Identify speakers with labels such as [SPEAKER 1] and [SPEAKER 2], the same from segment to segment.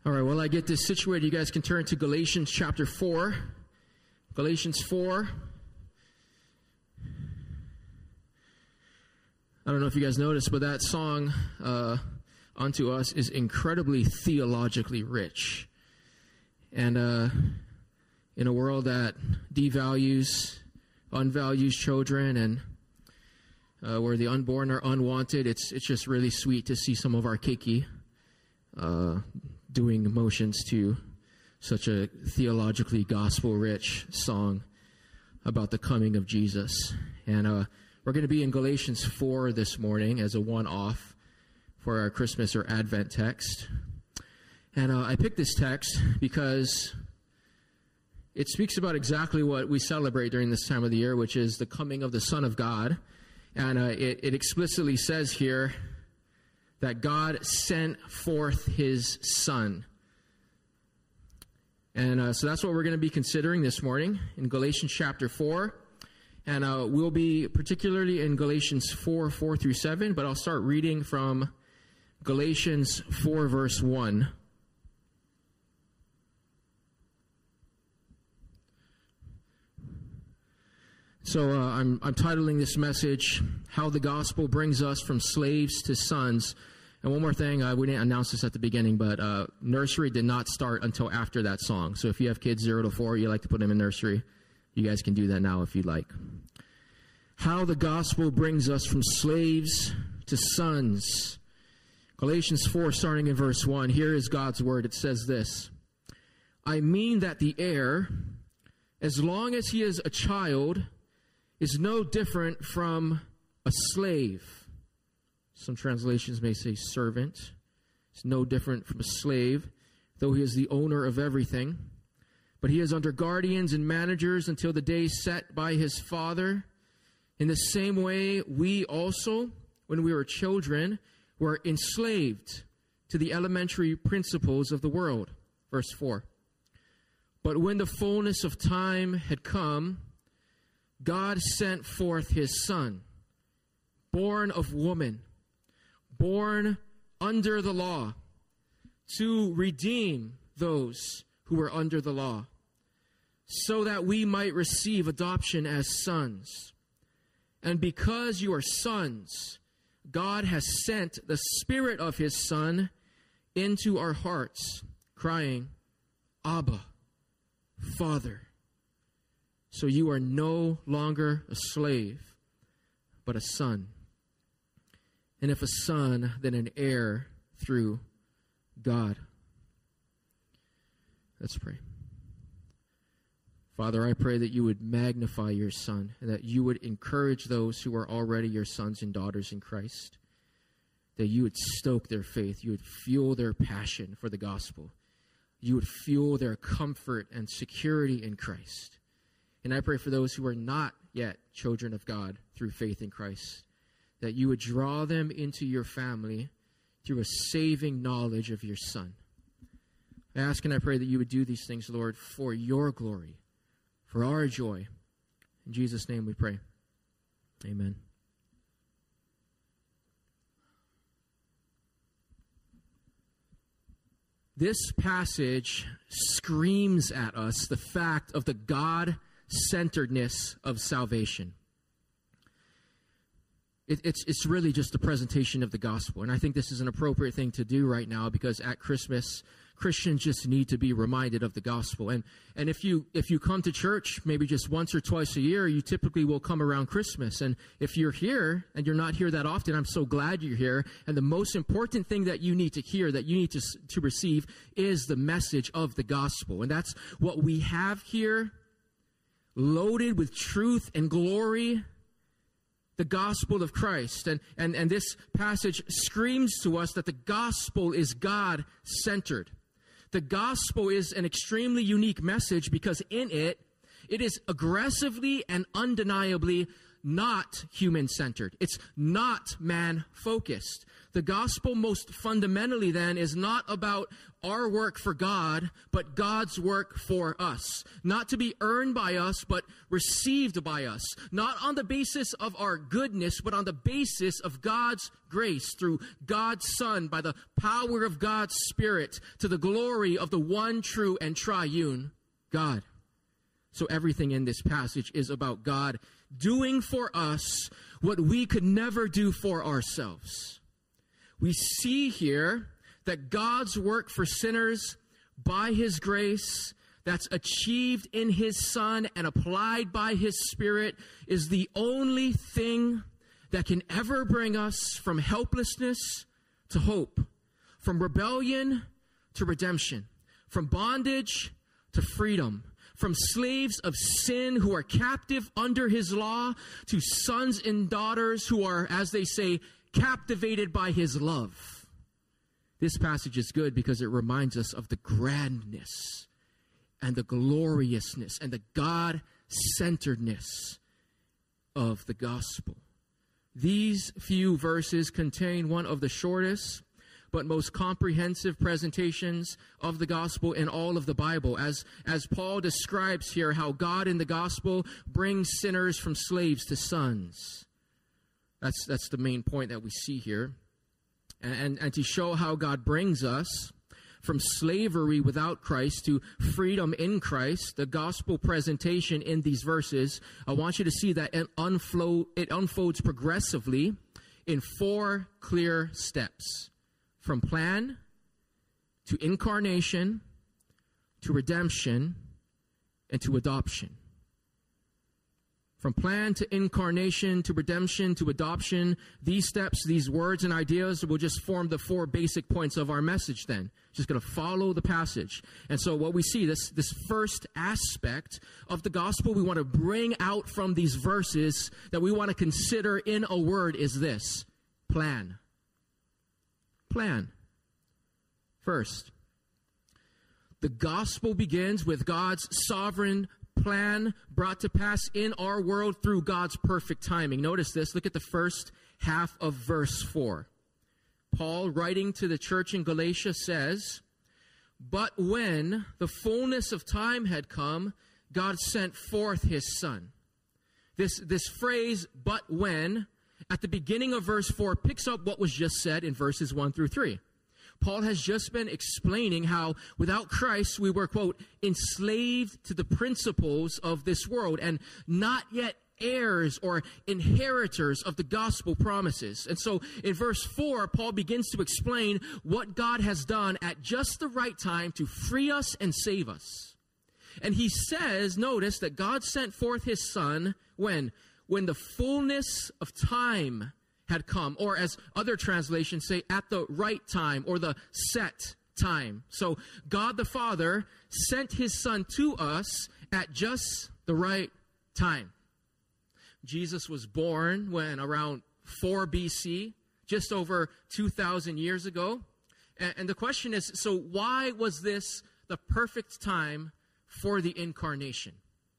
[SPEAKER 1] All right, while I get this situated, you guys can turn to Galatians chapter 4. Galatians 4. I don't know if you guys noticed, but that song, Unto Us, is incredibly theologically rich. And in a world that devalues, unvalues children, and where the unborn are unwanted, it's just really sweet to see some of our keiki doing motions to such a theologically gospel-rich song about the coming of Jesus. And we're going to be in Galatians 4 this morning as a one-off for our Christmas or Advent text. And I picked this text because it speaks about exactly what we celebrate during this time of the year, which is the coming of the Son of God. And it explicitly says here that God sent forth His Son. And so that's what we're going to be considering this morning in Galatians chapter 4. And we'll be particularly in Galatians 4 through 7, but I'll start reading from Galatians 4, verse 1. So I'm titling this message, How the Gospel Brings Us from Slaves to Sons. And one more thing, we didn't announce this at the beginning, but nursery did not start until after that song. So if you have kids 0 to 4, you like to put them in nursery, you guys can do that now if you'd like. How the Gospel Brings Us from Slaves to Sons. Galatians 4, starting in verse 1. Here is God's word. It says this: I mean that the heir, as long as he is a child, is no different from a slave. Some translations may say servant. It's no different from a slave, though he is the owner of everything. But he is under guardians and managers until the day set by his father. In the same way, we also, when we were children, were enslaved to the elementary principles of the world. Verse 4. But when the fullness of time had come, God sent forth His Son, born of woman, born under the law, to redeem those who were under the law, so that we might receive adoption as sons. And because you are sons, God has sent the Spirit of His Son into our hearts, crying, Abba, Father. So you are no longer a slave, but a son. And if a son, then an heir through God. Let's pray. Father, I pray that you would magnify your Son, and that you would encourage those who are already your sons and daughters in Christ, that you would stoke their faith, you would fuel their passion for the gospel, you would fuel their comfort and security in Christ. And I pray for those who are not yet children of God through faith in Christ, that you would draw them into your family through a saving knowledge of your Son. I ask and I pray that you would do these things, Lord, for your glory, for our joy. In Jesus' name we pray. Amen. This passage screams at us the fact of the God-centeredness of salvation. It's really just a presentation of the gospel. And I think this is an appropriate thing to do right now, because at Christmas, Christians just need to be reminded of the gospel. And if you come to church maybe just once or twice a year, you typically will come around Christmas. And if you're here and you're not here that often, I'm so glad you're here. And the most important thing that you need to hear, that you need to receive, is the message of the gospel. And that's what we have here, loaded with truth and glory, the gospel of Christ. And this passage screams to us that the gospel is God-centered. The gospel is an extremely unique message because in it is aggressively and undeniably not human-centered. It's not man-focused. The gospel most fundamentally then is not about our work for God, but God's work for us. Not to be earned by us, but received by us. Not on the basis of our goodness, but on the basis of God's grace through God's Son by the power of God's Spirit to the glory of the one true and triune God. So everything in this passage is about God doing for us what we could never do for ourselves. We see here that God's work for sinners by His grace that's achieved in His Son and applied by His Spirit is the only thing that can ever bring us from helplessness to hope, from rebellion to redemption, from bondage to freedom, from slaves of sin who are captive under His law to sons and daughters who are, as they say, captivated by His love. This passage is good because it reminds us of the grandness and the gloriousness and the God-centeredness of the gospel. These few verses contain one of the shortest but most comprehensive presentations of the gospel in all of the Bible, as Paul describes here how God in the gospel brings sinners from slaves to sons. That's the main point that we see here. And to show how God brings us from slavery without Christ to freedom in Christ, the gospel presentation in these verses, I want you to see that it unfolds progressively in 4 clear steps. From plan to incarnation to redemption and to adoption. From plan to incarnation to redemption to adoption, these steps, these words and ideas will just form the 4 basic points of our message then. Just going to follow the passage. And so what we see, this first aspect of the gospel we want to bring out from these verses that we want to consider in a word is this: plan. Plan. First, the gospel begins with God's sovereign plan brought to pass in our world through God's perfect timing. Notice this. Look at the first half of verse 4. Paul, writing to the church in Galatia, says, "But when the fullness of time had come, God sent forth His Son." This phrase, "but when," at the beginning of verse 4 picks up what was just said in verses 1 through 3. Paul has just been explaining how without Christ we were, quote, enslaved to the principles of this world and not yet heirs or inheritors of the gospel promises. And so in verse 4, Paul begins to explain what God has done at just the right time to free us and save us. And he says, notice, that God sent forth His Son when the fullness of time had come, or as other translations say, at the right time, or the set time. So God the Father sent His Son to us at just the right time. Jesus was born when around 4 BC, just over 2,000 years ago. And the question is, so why was this the perfect time for the incarnation?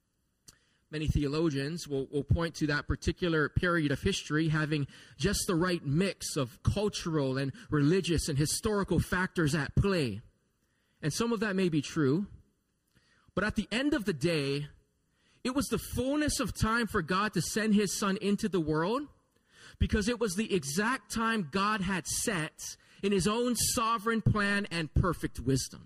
[SPEAKER 1] Many theologians will point to that particular period of history having just the right mix of cultural and religious and historical factors at play. And some of that may be true. But at the end of the day, it was the fullness of time for God to send His Son into the world because it was the exact time God had set in His own sovereign plan and perfect wisdom.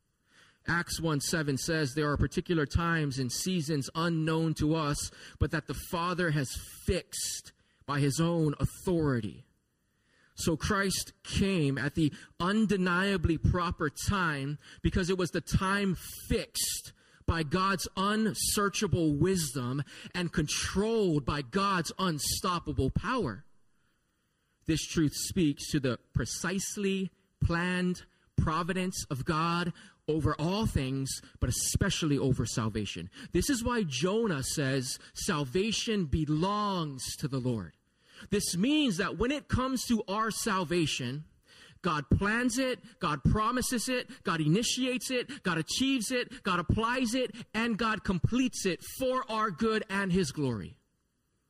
[SPEAKER 1] Acts 1:7 says there are particular times and seasons unknown to us, but that the Father has fixed by His own authority. So Christ came at the undeniably proper time because it was the time fixed by God's unsearchable wisdom and controlled by God's unstoppable power. This truth speaks to the precisely planned providence of God over all things, but especially over salvation. This is why Jonah says salvation belongs to the Lord. This means that when it comes to our salvation, God plans it, God promises it, God initiates it, God achieves it, God applies it, and God completes it for our good and His glory.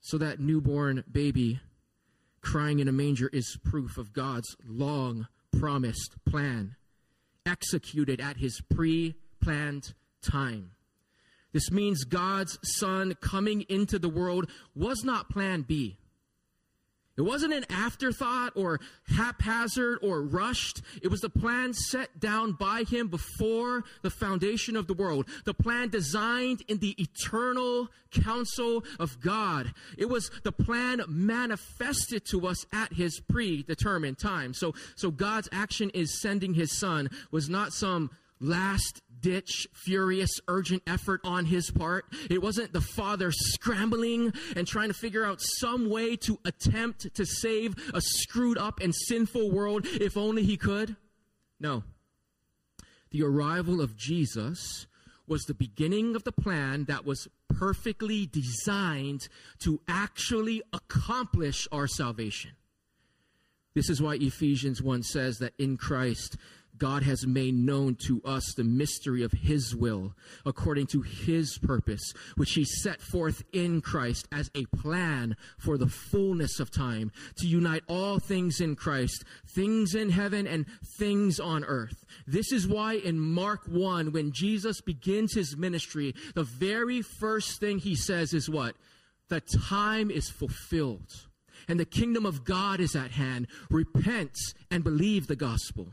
[SPEAKER 1] So that newborn baby crying in a manger is proof of God's long promised plan, executed at his pre-planned time. This means God's Son coming into the world was not plan B. It wasn't an afterthought or haphazard or rushed. It was the plan set down by him before the foundation of the world. The plan designed in the eternal counsel of God. It was the plan manifested to us at his predetermined time. So God's action is sending his Son was not some last-ditch, furious, urgent effort on his part. It wasn't the Father scrambling and trying to figure out some way to attempt to save a screwed up and sinful world if only he could. No. The arrival of Jesus was the beginning of the plan that was perfectly designed to actually accomplish our salvation. This is why Ephesians 1 says that in Christ, God has made known to us the mystery of his will, according to his purpose, which he set forth in Christ as a plan for the fullness of time, to unite all things in Christ, things in heaven and things on earth. This is why in Mark 1, when Jesus begins his ministry, the very first thing he says is what? The time is fulfilled, and the kingdom of God is at hand. Repent and believe the gospel.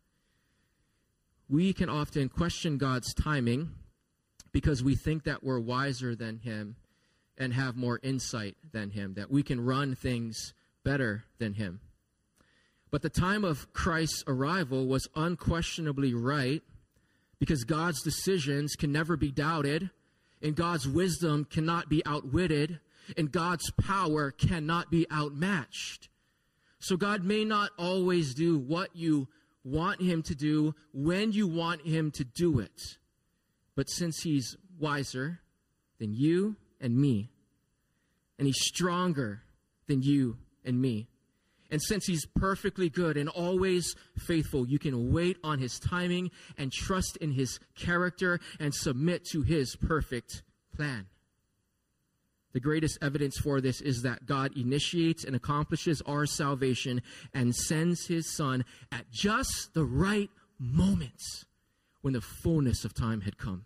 [SPEAKER 1] We can often question God's timing because we think that we're wiser than him and have more insight than him, that we can run things better than him. But the time of Christ's arrival was unquestionably right because God's decisions can never be doubted, and God's wisdom cannot be outwitted, and God's power cannot be outmatched. So God may not always do what you want him to do when you want him to do it. But since he's wiser than you and me, and he's stronger than you and me, and since he's perfectly good and always faithful, you can wait on his timing and trust in his character and submit to his perfect plan. The greatest evidence for this is that God initiates and accomplishes our salvation and sends his Son at just the right moments when the fullness of time had come.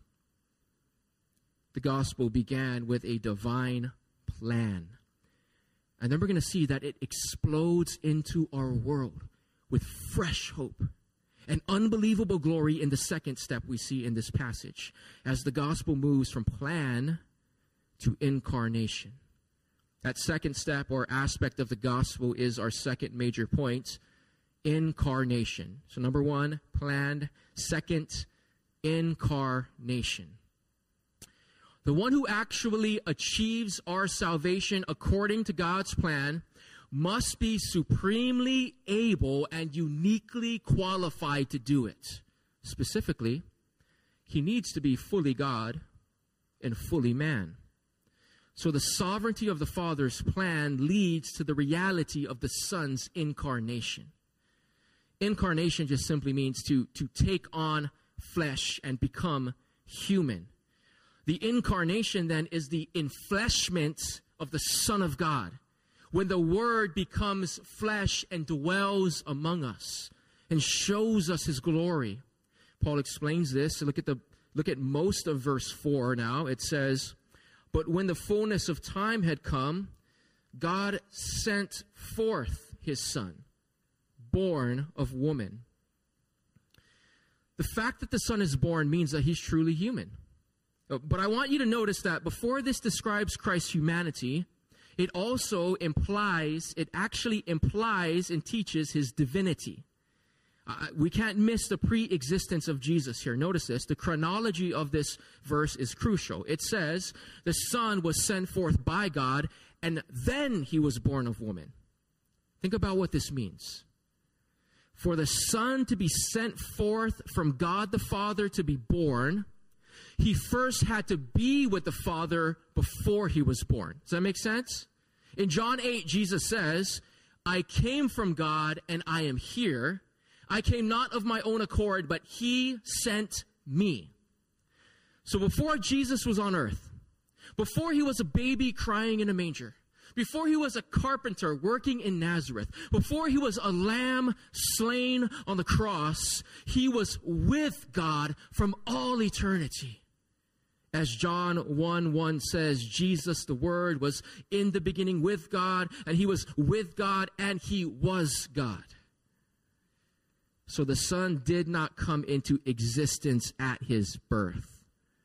[SPEAKER 1] The gospel began with a divine plan. And then we're going to see that it explodes into our world with fresh hope and unbelievable glory in the second step we see in this passage as the gospel moves from plan to incarnation. That second step or aspect of the gospel is our second major point, incarnation. So number one, planned. Second, incarnation. The one who actually achieves our salvation according to God's plan must be supremely able and uniquely qualified to do it. Specifically, he needs to be fully God and fully man. So the sovereignty of the Father's plan leads to the reality of the Son's incarnation. Incarnation just simply means to take on flesh and become human. The incarnation then is the enfleshment of the Son of God, when the Word becomes flesh and dwells among us and shows us his glory. Paul explains this. So look at most of verse 4 now. It says, "But when the fullness of time had come, God sent forth his Son, born of woman." The fact that the Son is born means that he's truly human. But I want you to notice that before this describes Christ's humanity, it actually implies and teaches his divinity. We can't miss the pre-existence of Jesus here. Notice this. The chronology of this verse is crucial. It says the Son was sent forth by God, and then he was born of woman. Think about what this means. For the Son to be sent forth from God the Father to be born, he first had to be with the Father before he was born. Does that make sense? In John 8, Jesus says, "I came from God and I am here. I came not of my own accord, but he sent me." So before Jesus was on earth, before he was a baby crying in a manger, before he was a carpenter working in Nazareth, before he was a lamb slain on the cross, he was with God from all eternity. As John 1:1 says, Jesus, the Word, was in the beginning with God, and he was with God, and he was God. So the Son did not come into existence at his birth,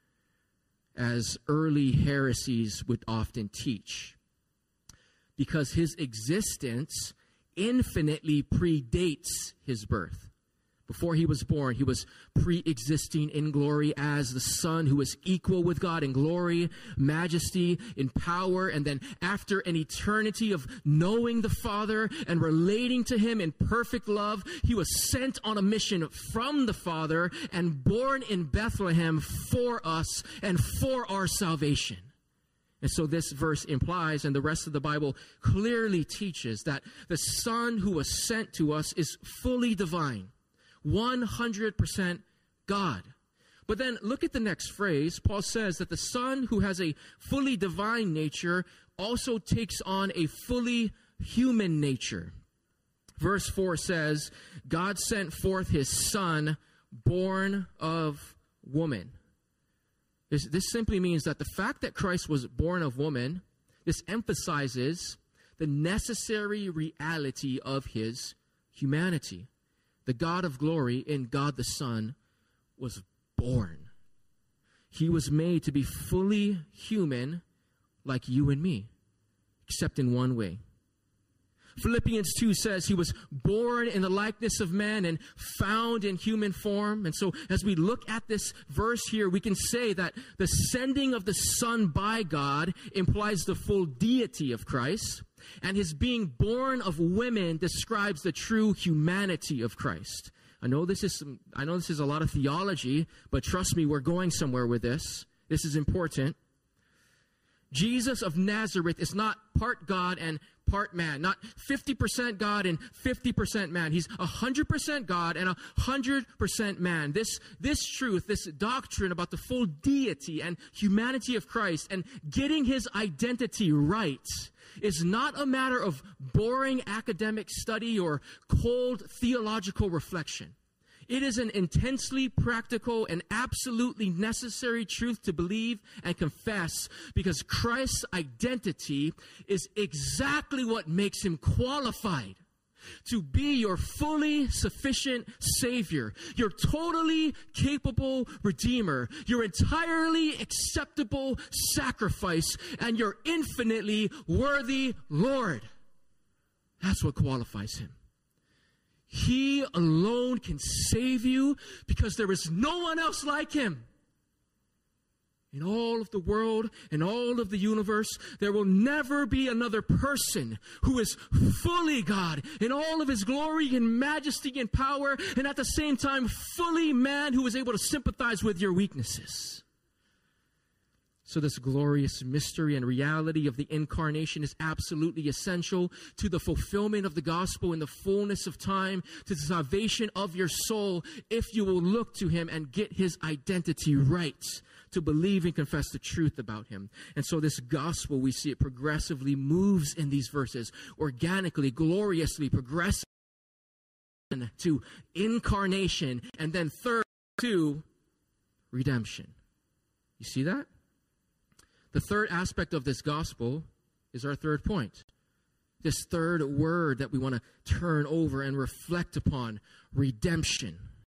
[SPEAKER 1] as early heresies would often teach, because his existence infinitely predates his birth. Before he was born, he was pre-existing in glory as the Son who was equal with God in glory, majesty, in power. And then after an eternity of knowing the Father and relating to him in perfect love, he was sent on a mission from the Father and born in Bethlehem for us and for our salvation. And so this verse implies, and the rest of the Bible clearly teaches, that the Son who was sent to us is fully divine, 100% God. But then look at the next phrase. Paul says that the Son who has a fully divine nature also takes on a fully human nature. Verse 4 says, God sent forth his Son, born of woman. This simply means that the fact that Christ was born of woman, this emphasizes the necessary reality of his humanity. The God of glory in God the Son was born. He was made to be fully human like you and me, except in one way. Philippians 2 says he was born in the likeness of man and found in human form. And so as we look at this verse here, we can say that the sending of the Son by God implies the full deity of Christ, and his being born of women describes the true humanity of Christ. I know this is a lot of theology, but trust me, we're going somewhere with this. This is important. Jesus of Nazareth is not part God and part man, not 50% God and 50% man. He's 100% God and 100% man. This truth, this doctrine about the full deity and humanity of Christ and getting his identity right is not a matter of boring academic study or cold theological reflection. It is an intensely practical and absolutely necessary truth to believe and confess, because Christ's identity is exactly what makes him qualified to be your fully sufficient Savior, your totally capable Redeemer, your entirely acceptable sacrifice, and your infinitely worthy Lord. That's what qualifies him. He alone can save you because there is no one else like him. In all of the world, in all of the universe, there will never be another person who is fully God in all of his glory and majesty and power, and at the same time fully man who is able to sympathize with your weaknesses. So this glorious mystery and reality of the incarnation is absolutely essential to the fulfillment of the gospel in the fullness of time, to the salvation of your soul, if you will look to him and get his identity right, to believe and confess the truth about him. And so this gospel, we see it progressively moves in these verses, organically, gloriously, progressively to incarnation, and then third to redemption. You see that? The third aspect of this gospel is our third point. This third word that we want to turn over and reflect upon, redemption.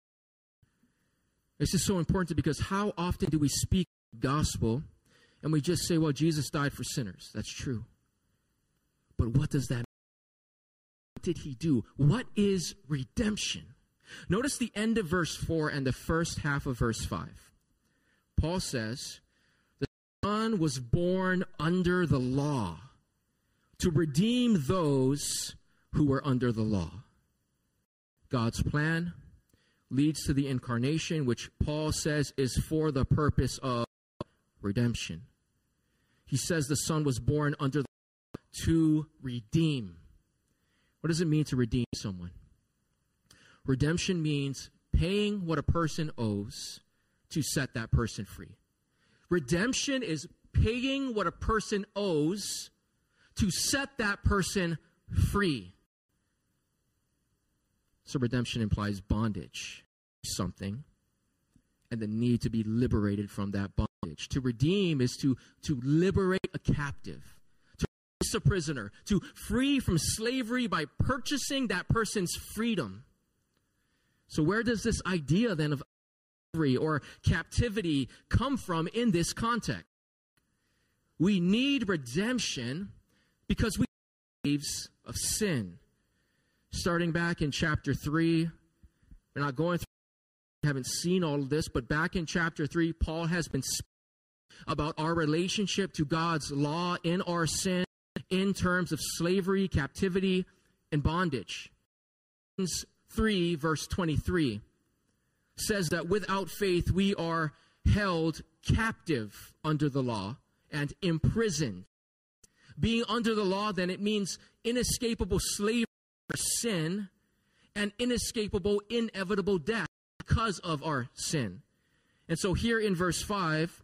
[SPEAKER 1] This is so important because how often do we speak the gospel and we just say, well, Jesus died for sinners. That's true. But what does that mean? What did he do? What is redemption? Notice the end of verse 4 and the first half of verse 5. Paul says, Son was born under the law to redeem those who were under the law. God's plan leads to the incarnation, which Paul says is for the purpose of redemption. He says the Son was born under the law to redeem. What does it mean to redeem someone? Redemption means paying what a person owes to set that person free. Redemption is paying what a person owes to set that person free. So redemption implies bondage, something, and the need to be liberated from that bondage. To redeem is to liberate a captive, to release a prisoner, to free from slavery by purchasing that person's freedom. So where does this idea then of slavery or captivity come from in this context? We need redemption because we are slaves of sin. Starting back in chapter 3, we're not going through, we haven't seen all of this, but back in chapter 3, Paul has been speaking about our relationship to God's law in our sin in terms of slavery, captivity, and bondage. 3 verse 23 says that without faith we are held captive under the law and imprisoned. Being under the law, then, it means inescapable slavery for sin and inescapable, inevitable death because of our sin. And so here in verse 5,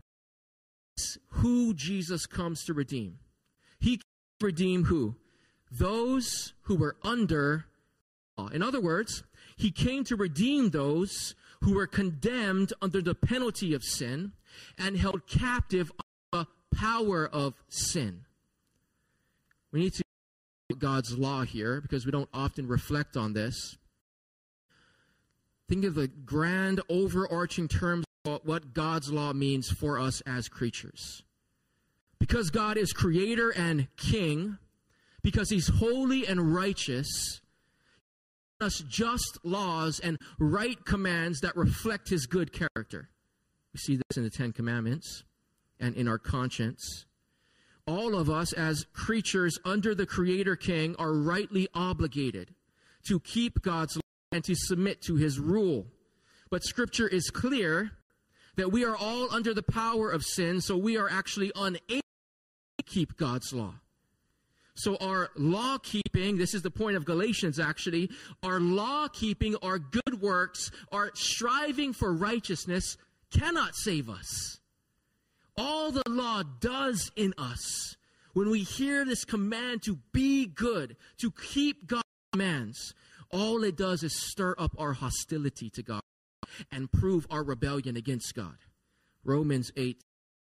[SPEAKER 1] who Jesus comes to redeem. He came to redeem who? Those who were under law. In other words, he came to redeem those who were condemned under the penalty of sin and held captive under the power of sin. We need to look at God's law here because we don't often reflect on this. Think of the grand overarching terms of what God's law means for us as creatures. Because God is creator and king, because he's holy and righteous, he gives us just laws and right commands that reflect his good character. We see this in the Ten Commandments and in our conscience. All of us as creatures under the creator king are rightly obligated to keep God's law and to submit to his rule. But Scripture is clear that we are all under the power of sin, so we are actually unable to keep God's law. So our law keeping, this is the point of Galatians actually, our law keeping, our good works, our striving for righteousness cannot save us. All the law does in us, when we hear this command to be good, to keep God's commands, all it does is stir up our hostility to God and prove our rebellion against God. Romans 8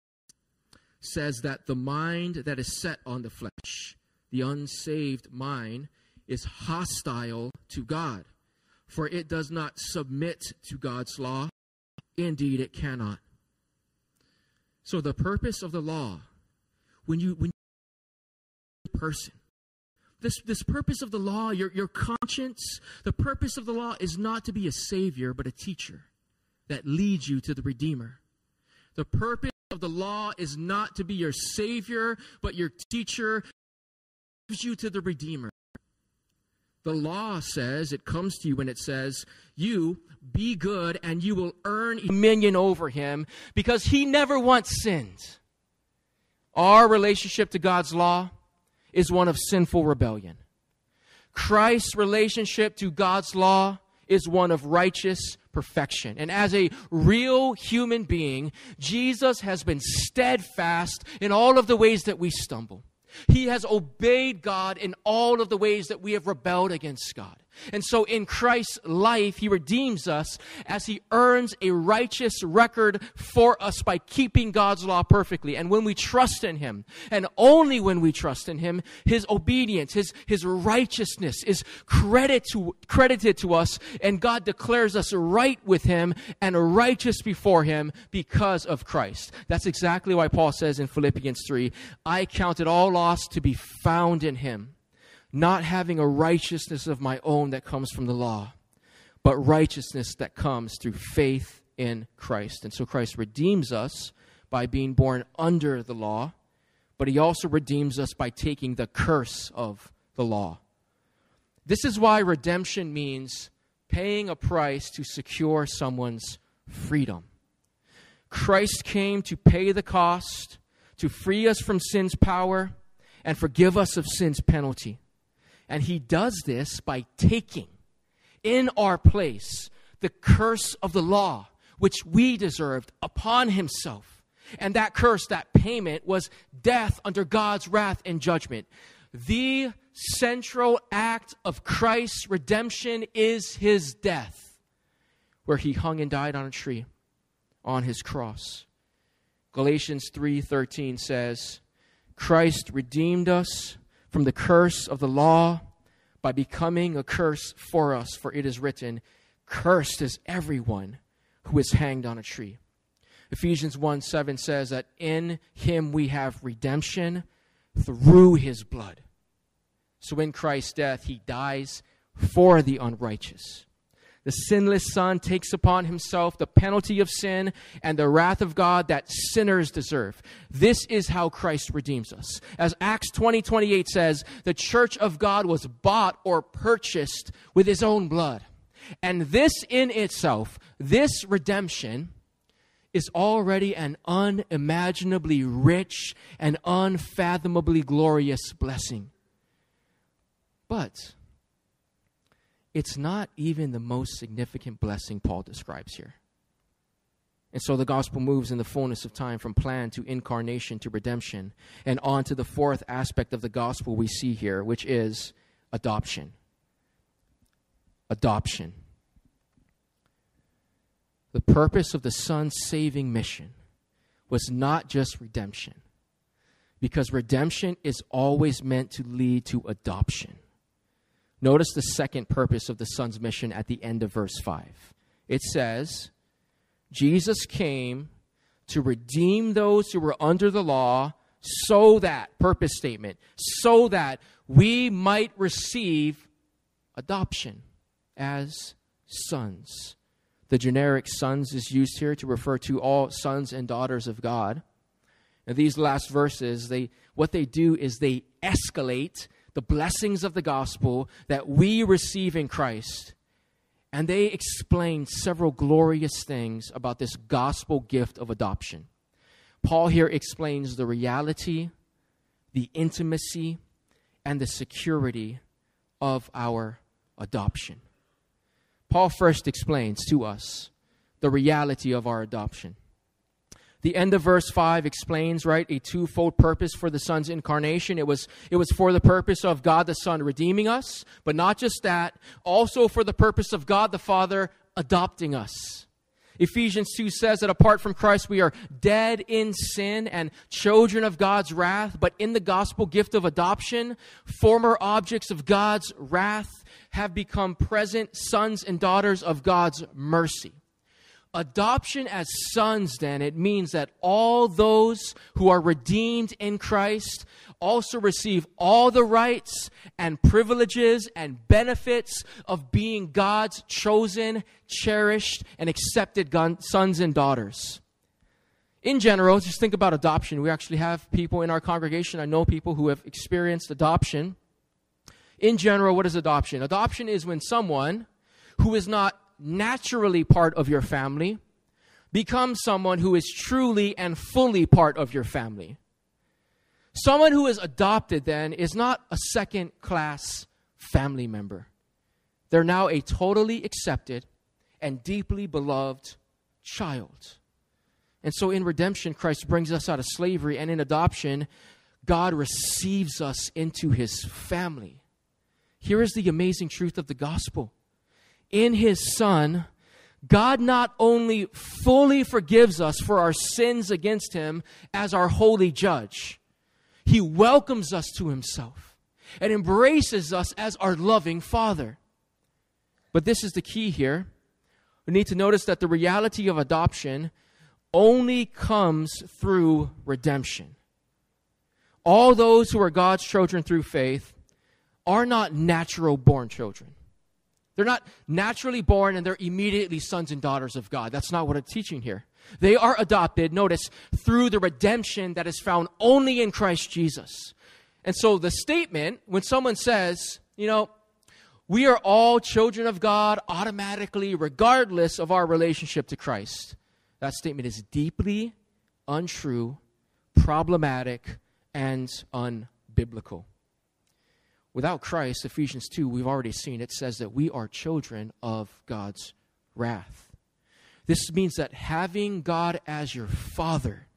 [SPEAKER 1] says that the mind that is set on the flesh, the unsaved mind, is hostile to God, for it does not submit to God's law. Indeed, it cannot. So the purpose of the law, when you person, this purpose of the law, your conscience, the purpose of the law is not to be a savior, but a teacher that leads you to the Redeemer. The purpose of the law is not to be your savior, but your teacher that leads you to the Redeemer. The law says, it comes to you when it says, you be good and you will earn dominion over him because he never once sinned. Our relationship to God's law is one of sinful rebellion. Christ's relationship to God's law is one of righteous perfection. And as a real human being, Jesus has been steadfast in all of the ways that we stumble. He has obeyed God in all of the ways that we have rebelled against God. And so in Christ's life, he redeems us as he earns a righteous record for us by keeping God's law perfectly. And when we trust in him, and only when we trust in him, his obedience, his righteousness is credited to us, and God declares us right with him and righteous before him because of Christ. That's exactly why Paul says in Philippians 3, I count it all loss to be found in him, not having a righteousness of my own that comes from the law, but righteousness that comes through faith in Christ. And so Christ redeems us by being born under the law, but he also redeems us by taking the curse of the law. This is why redemption means paying a price to secure someone's freedom. Christ came to pay the cost, to free us from sin's power, and forgive us of sin's penalty. And he does this by taking in our place the curse of the law, which we deserved, upon himself. And that curse, that payment, was death under God's wrath and judgment. The central act of Christ's redemption is his death, where he hung and died on a tree, on his cross. Galatians 3:13 says, Christ redeemed us from the curse of the law by becoming a curse for us, for it is written, cursed is everyone who is hanged on a tree. Ephesians 1:7 says that in him we have redemption through his blood. So in Christ's death, he dies for the unrighteous. The sinless Son takes upon himself the penalty of sin and the wrath of God that sinners deserve. This is how Christ redeems us. As Acts 20:28 says, the church of God was bought or purchased with his own blood. And this in itself, this redemption, is already an unimaginably rich and unfathomably glorious blessing. But it's not even the most significant blessing Paul describes here. And so the gospel moves in the fullness of time from plan to incarnation to redemption, and on to the fourth aspect of the gospel we see here, which is adoption. Adoption. The purpose of the Son's saving mission was not just redemption, because redemption is always meant to lead to adoption. Notice the second purpose of the Son's mission at the end of verse 5. It says, Jesus came to redeem those who were under the law so that, purpose statement, so that we might receive adoption as sons. The generic sons is used here to refer to all sons and daughters of God. And these last verses, what they do is they escalate the blessings of the gospel that we receive in Christ. And they explain several glorious things about this gospel gift of adoption. Paul here explains the reality, the intimacy, and the security of our adoption. Paul first explains to us the reality of our adoption. The end of verse 5 explains, right, a twofold purpose for the Son's incarnation. It was for the purpose of God the Son redeeming us, but not just that, also for the purpose of God the Father adopting us. Ephesians 2 says that apart from Christ, we are dead in sin and children of God's wrath, but in the gospel gift of adoption, former objects of God's wrath have become present sons and daughters of God's mercy. Adoption as sons, then, it means that all those who are redeemed in Christ also receive all the rights and privileges and benefits of being God's chosen, cherished, and accepted sons and daughters. In general, just think about adoption. We actually have people in our congregation, I know people who have experienced adoption. In general, what is adoption? Adoption is when someone who is not naturally part of your family becomes someone who is truly and fully part of your family. Someone who is adopted then is not a second-class family member. They're now a totally accepted and deeply beloved child. And so in redemption, Christ brings us out of slavery, and in adoption, God receives us into his family. Here is the amazing truth of the gospel. In his Son, God not only fully forgives us for our sins against him as our holy judge, he welcomes us to himself and embraces us as our loving Father. But this is the key here. We need to notice that the reality of adoption only comes through redemption. All those who are God's children through faith are not natural-born children. They're not naturally born and they're immediately sons and daughters of God. That's not what I'm teaching here. They are adopted, notice, through the redemption that is found only in Christ Jesus. And so the statement, when someone says, we are all children of God automatically, regardless of our relationship to Christ, that statement is deeply untrue, problematic, and unbiblical. Without Christ, Ephesians 2, we've already seen, it says that we are children of God's wrath. This means that having God as your Father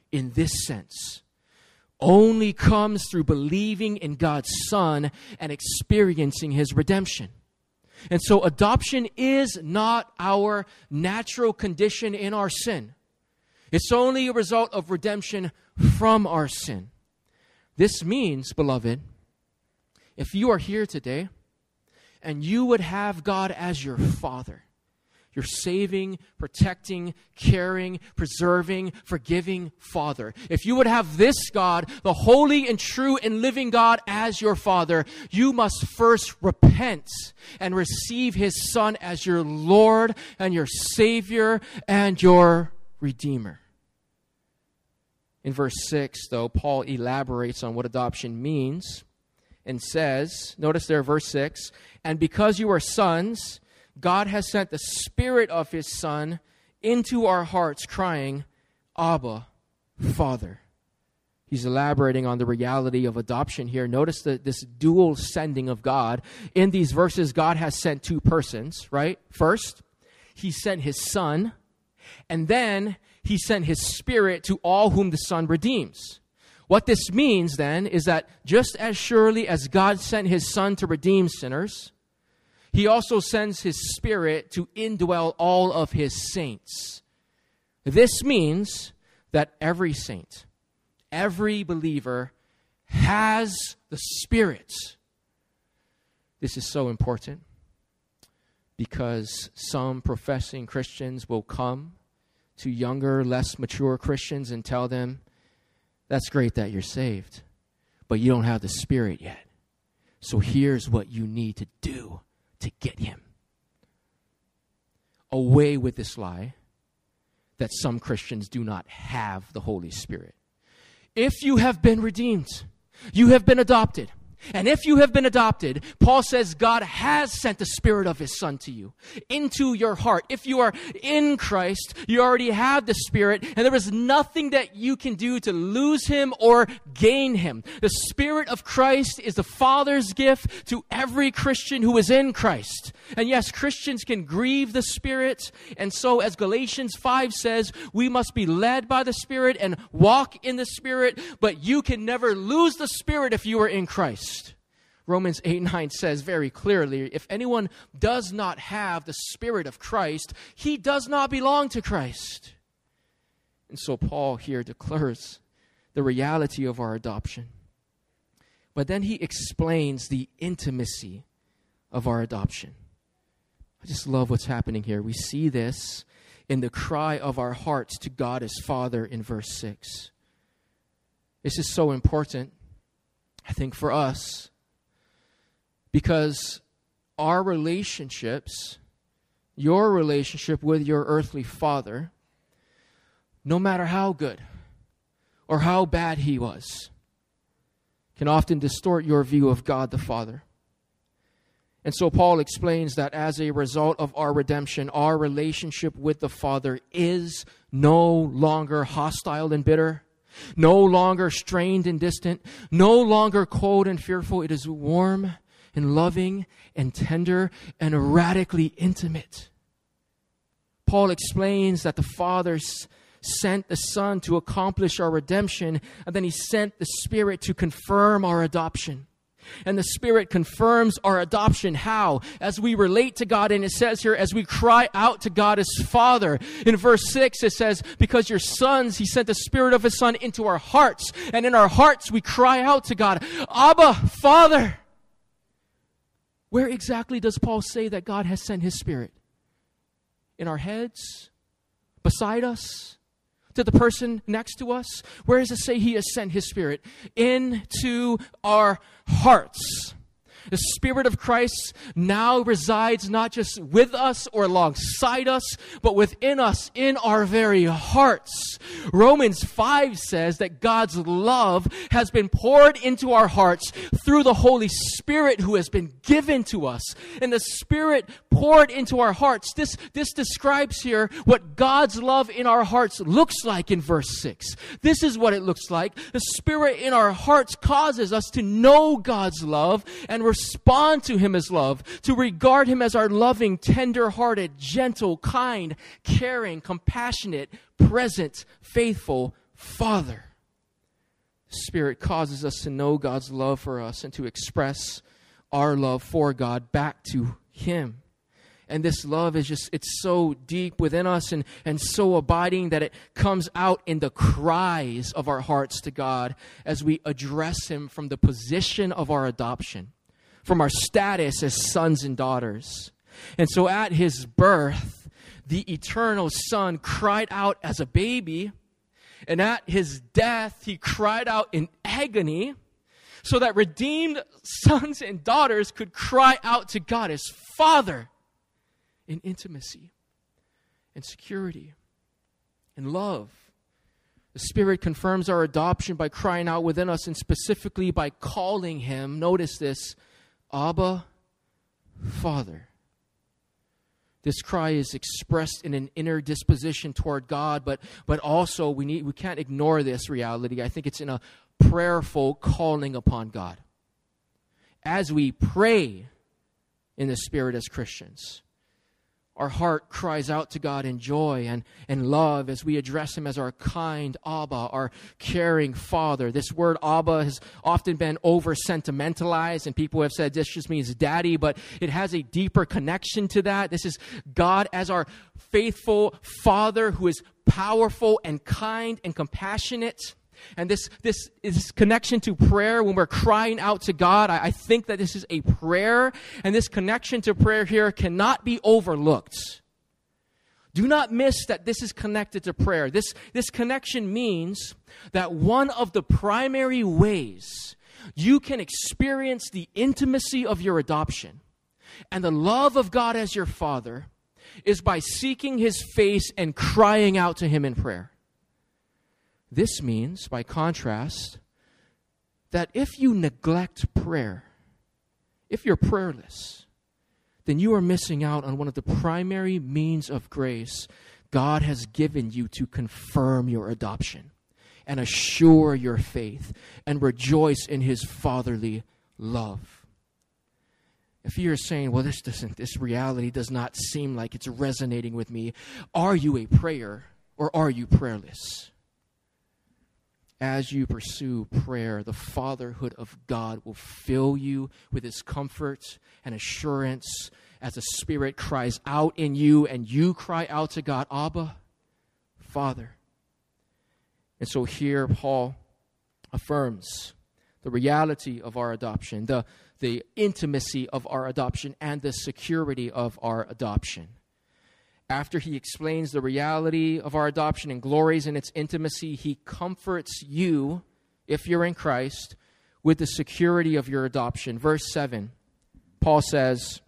[SPEAKER 1] in this sense only comes through believing in God's Son and experiencing His redemption. And so adoption is not our natural condition in our sin. It's only a result of redemption from our sin. This means, beloved, if you are here today and you would have God as your Father, your saving, protecting, caring, preserving, forgiving Father. If you would have this God, the holy and true and living God, as your Father, you must first repent and receive His Son as your Lord and your Savior and your Redeemer. In verse 6, though, Paul elaborates on what adoption means and says, notice there, verse 6, "And because you are sons, God has sent the Spirit of His Son into our hearts, crying, 'Abba, Father.'" He's elaborating on the reality of adoption here. Notice this dual sending of God. In these verses, God has sent two persons, right? First, He sent His Son, and then He sent His Spirit to all whom the Son redeems. What this means, then, is that just as surely as God sent His Son to redeem sinners, He also sends His Spirit to indwell all of His saints. This means that every saint, every believer has the Spirit. This is so important because some professing Christians will come to younger, less mature Christians and tell them, "That's great that you're saved, but you don't have the Spirit yet. So here's what you need to do to get Him." Away with this lie that some Christians do not have the Holy Spirit. If you have been redeemed, you have been adopted. And if you have been adopted, Paul says God has sent the Spirit of His Son to you, into your heart. If you are in Christ, you already have the Spirit, and there is nothing that you can do to lose Him or gain Him. The Spirit of Christ is the Father's gift to every Christian who is in Christ. And yes, Christians can grieve the Spirit, and so as Galatians 5 says, we must be led by the Spirit and walk in the Spirit, but you can never lose the Spirit if you are in Christ. Romans 8:9 says very clearly, if anyone does not have the Spirit of Christ, he does not belong to Christ. And so Paul here declares the reality of our adoption. But then he explains the intimacy of our adoption. I just love what's happening here. We see this in the cry of our hearts to God as Father in verse 6. This is so important, I think, for us, because our relationships, your relationship with your earthly father, no matter how good or how bad he was, can often distort your view of God the Father. And so Paul explains that as a result of our redemption, our relationship with the Father is no longer hostile and bitter, no longer strained and distant, no longer cold and fearful. It is warm and loving and tender and radically intimate. Paul explains that the Father sent the Son to accomplish our redemption, and then He sent the Spirit to confirm our adoption. And the Spirit confirms our adoption. How? As we relate to God, and it says here, as we cry out to God as Father. In verse 6, it says, because you're sons, He sent the Spirit of His Son into our hearts. And in our hearts, we cry out to God, Abba, Father. Where exactly does Paul say that God has sent His Spirit? In our heads? Beside us? To the person next to us? Where does it say He has sent His Spirit? Into our hearts. The Spirit of Christ now resides not just with us or alongside us, but within us, in our very hearts. Romans 5 says that God's love has been poured into our hearts through the Holy Spirit who has been given to us. And the Spirit poured into our hearts. This describes here what God's love in our hearts looks like in verse 6. This is what it looks like. The Spirit in our hearts causes us to know God's love and respond to Him as love, to regard Him as our loving, tender-hearted, gentle, kind, caring, compassionate, present, faithful Father. The Spirit causes us to know God's love for us and to express our love for God back to Him. And this love is it's so deep within us and so abiding that it comes out in the cries of our hearts to God as we address Him from the position of our adoption, from our status as sons and daughters. And so at His birth, the eternal Son cried out as a baby, and at His death, He cried out in agony, so that redeemed sons and daughters could cry out to God as Father in intimacy and security and love. The Spirit confirms our adoption by crying out within us and specifically by calling Him, notice this, Abba, Father. This cry is expressed in an inner disposition toward God, but also we can't ignore this reality. I think it's in a prayerful calling upon God. As we pray in the Spirit as Christians, our heart cries out to God in joy and love as we address Him as our kind Abba, our caring Father. This word Abba has often been over-sentimentalized, and people have said this just means daddy, but it has a deeper connection to that. This is God as our faithful Father who is powerful and kind and compassionate. And this is connection to prayer when we're crying out to God. I think that this is a prayer, and this connection to prayer here cannot be overlooked. Do not miss that this is connected to prayer. This connection means that one of the primary ways you can experience the intimacy of your adoption and the love of God as your Father is by seeking His face and crying out to Him in prayer. This means, by contrast, that if you neglect prayer, if you're prayerless, then you are missing out on one of the primary means of grace God has given you to confirm your adoption and assure your faith and rejoice in His fatherly love. If you're saying, well, this reality does not seem like it's resonating with me, are you a prayer or are you prayerless? As you pursue prayer, the fatherhood of God will fill you with His comfort and assurance as the Spirit cries out in you and you cry out to God, Abba, Father. And so here Paul affirms the reality of our adoption, the intimacy of our adoption, and the security of our adoption. After he explains the reality of our adoption and glories in its intimacy, he comforts you, if you're in Christ, with the security of your adoption. Verse 7, Paul says,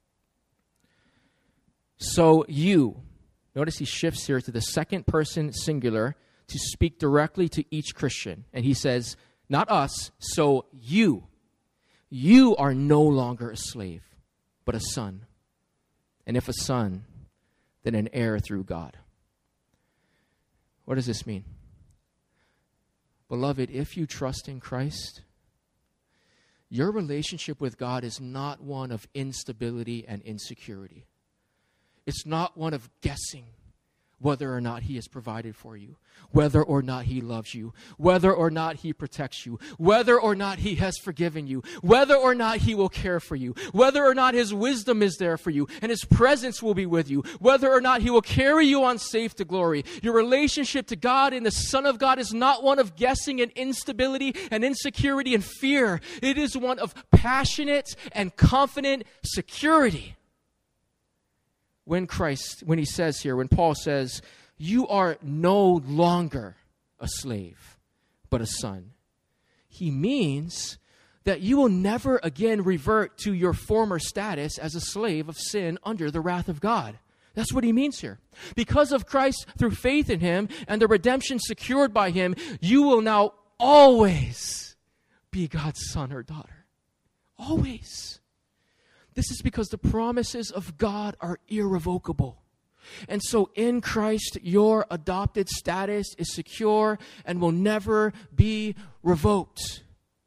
[SPEAKER 1] so you, notice he shifts here to the second person singular to speak directly to each Christian. And he says, not us, so you are no longer a slave, but a son. And if a son, then an heir through God. What does this mean? Beloved, if you trust in Christ, your relationship with God is not one of instability and insecurity. It's not one of guessing whether or not He has provided for you, whether or not He loves you, whether or not He protects you, whether or not He has forgiven you, whether or not He will care for you, whether or not His wisdom is there for you, and His presence will be with you, whether or not He will carry you on safe to glory. Your relationship to God and the Son of God is not one of guessing and instability and insecurity and fear. It is one of passionate and confident security. When Paul says, you are no longer a slave, but a son, he means that you will never again revert to your former status as a slave of sin under the wrath of God. That's what he means here. Because of Christ, through faith in Him and the redemption secured by Him, you will now always be God's son or daughter. Always. This is because the promises of God are irrevocable. And so in Christ, your adopted status is secure and will never be revoked.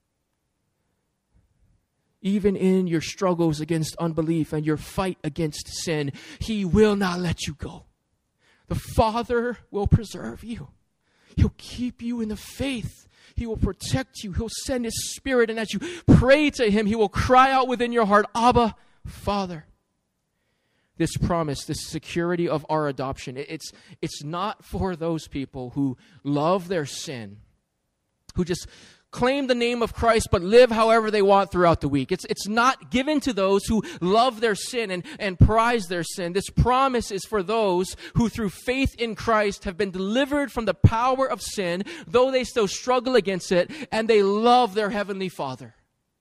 [SPEAKER 1] Even in your struggles against unbelief and your fight against sin, He will not let you go. The Father will preserve you. He'll keep you in the faith. He will protect you. He'll send His Spirit. And as you pray to Him, He will cry out within your heart, Abba, Father. This promise, this security of our adoption, it's not for those people who love their sin, who just claim the name of Christ but live however they want throughout the week. It's not given to those who love their sin and prize their sin. This promise is for those who through faith in Christ have been delivered from the power of sin, though they still struggle against it, and they love their Heavenly Father.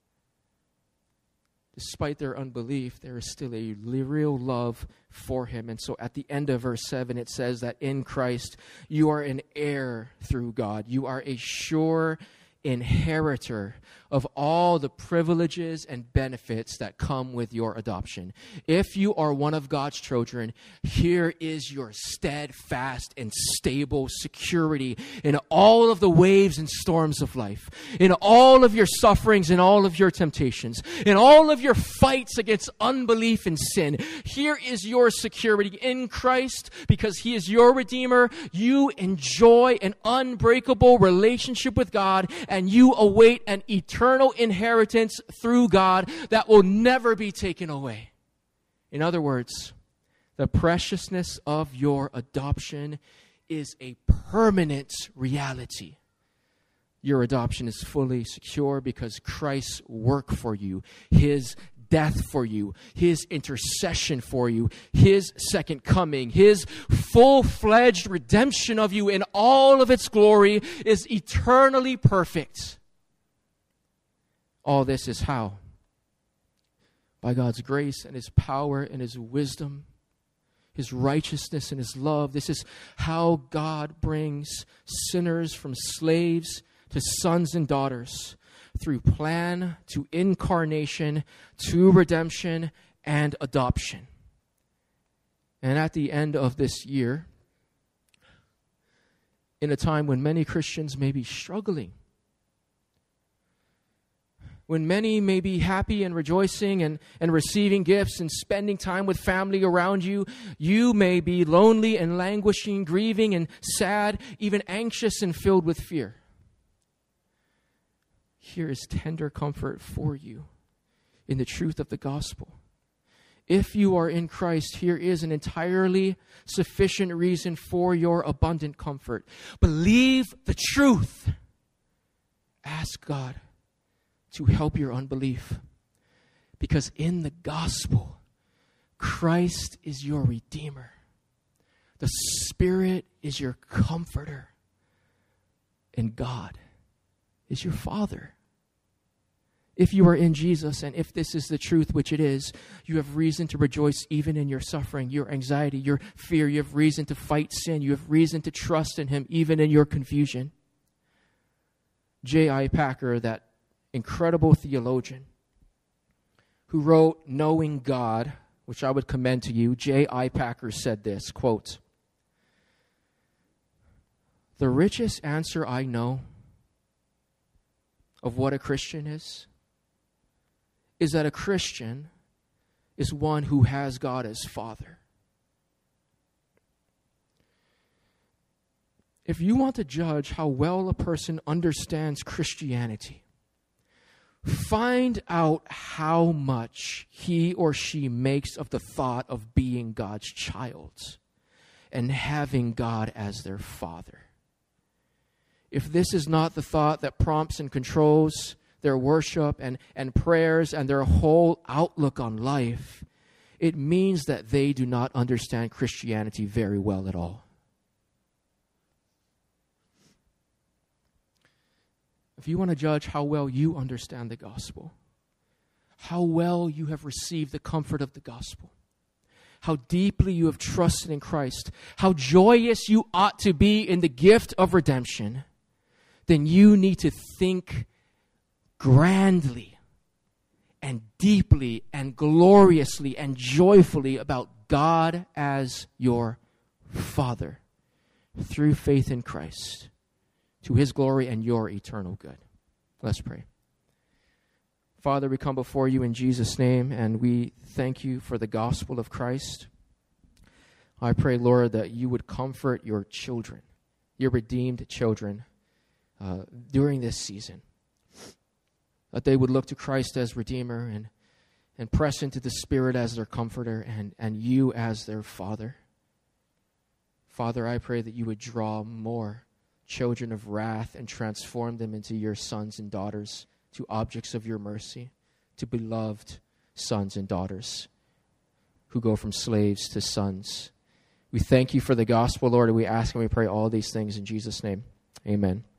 [SPEAKER 1] Despite their unbelief, there is still a real love for Him. And so at the end of verse 7, it says that in Christ, you are an heir through God. You are a sure inheritor of all the privileges and benefits that come with your adoption. If you are one of God's children, here is your steadfast and stable security in all of the waves and storms of life, in all of your sufferings and all of your temptations, in all of your fights against unbelief and sin. Here is your security in Christ because He is your Redeemer. You enjoy an unbreakable relationship with God, and you await an eternal inheritance through God that will never be taken away. In other words, the preciousness of your adoption is a permanent reality. Your adoption is fully secure because Christ's work for you, His death for you, His intercession for you, His second coming, His full-fledged redemption of you in all of its glory is eternally perfect. All this is how? By God's grace and His power and His wisdom, His righteousness and His love. This is how God brings sinners from slaves to sons and daughters through plan to incarnation to redemption and adoption. And at the end of this year, in a time when many Christians may be struggling, when many may be happy and rejoicing and receiving gifts and spending time with family around you, you may be lonely and languishing, grieving and sad, even anxious and filled with fear. Here is tender comfort for you in the truth of the gospel. If you are in Christ, here is an entirely sufficient reason for your abundant comfort. Believe the truth. Ask God to help your unbelief. Because in the gospel, Christ is your Redeemer. The Spirit is your comforter. And God is your Father. If you are in Jesus, and if this is the truth, which it is, you have reason to rejoice even in your suffering, your anxiety, your fear. You have reason to fight sin. You have reason to trust in Him even in your confusion. J.I. Packer, that incredible theologian who wrote Knowing God, which I would commend to you, J.I. Packer said this, quote, "The richest answer I know of what a Christian is that a Christian is one who has God as Father." If you want to judge how well a person understands Christianity, find out how much he or she makes of the thought of being God's child and having God as their Father. If this is not the thought that prompts and controls their worship and prayers and their whole outlook on life, it means that they do not understand Christianity very well at all. If you want to judge how well you understand the gospel, how well you have received the comfort of the gospel, how deeply you have trusted in Christ, how joyous you ought to be in the gift of redemption, then you need to think grandly and deeply and gloriously and joyfully about God as your Father through faith in Christ, to His glory and your eternal good. Let's pray. Father, we come before you in Jesus' name, and we thank you for the gospel of Christ. I pray, Lord, that you would comfort your children your redeemed children during this season. That they would look to Christ as Redeemer and press into the Spirit as their Comforter and you as their Father. Father, I pray that you would draw more children of wrath and transform them into your sons and daughters, to objects of your mercy, to beloved sons and daughters who go from slaves to sons. We thank you for the gospel, Lord, and we ask and we pray all these things in Jesus' name. Amen.